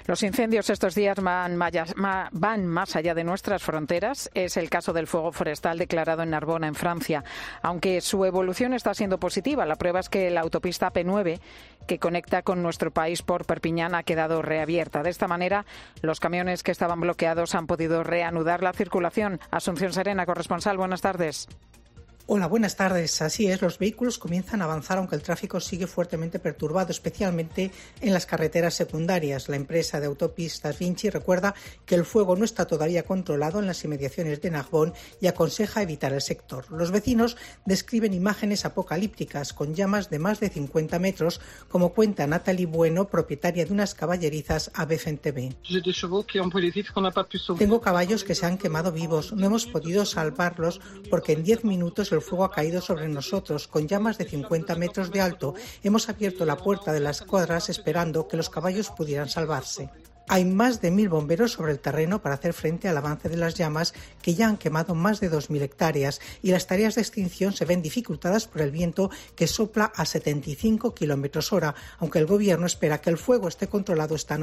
Los incendios estos días van más allá de nuestras fronteras. Es el caso del fuego forestal declarado en Narbona, en Francia. Aunque su evolución está siendo positiva, la prueba es que la autopista P9, que conecta con nuestro país por Perpiñán, ha quedado reabierta. De esta manera, los camiones que estaban bloqueados han podido reanudar la circulación. Asunción Serena, corresponsal, buenas tardes. Hola, buenas tardes. Así es, los vehículos comienzan a avanzar aunque el tráfico sigue fuertemente perturbado, especialmente en las carreteras secundarias. La empresa de autopistas Vinci recuerda que el fuego no está todavía controlado en las inmediaciones de Narbonne y aconseja evitar el sector. Los vecinos describen imágenes apocalípticas con llamas de más de 50 metros, como cuenta Nathalie Bueno, propietaria de unas caballerizas a BFM TV. Tengo caballos que se han quemado vivos. No hemos podido salvarlos porque en 10 minutos el fuego ha caído sobre nosotros con llamas de 50 metros de alto. Hemos abierto la puerta de las cuadras esperando que los caballos pudieran salvarse. Hay más de 1.000 bomberos sobre el terreno para hacer frente al avance de las llamas, que ya han quemado más de 2.000 hectáreas, y las tareas de extinción se ven dificultadas por el viento que sopla a 75 km/h, aunque el gobierno espera que el fuego esté controlado esta noche.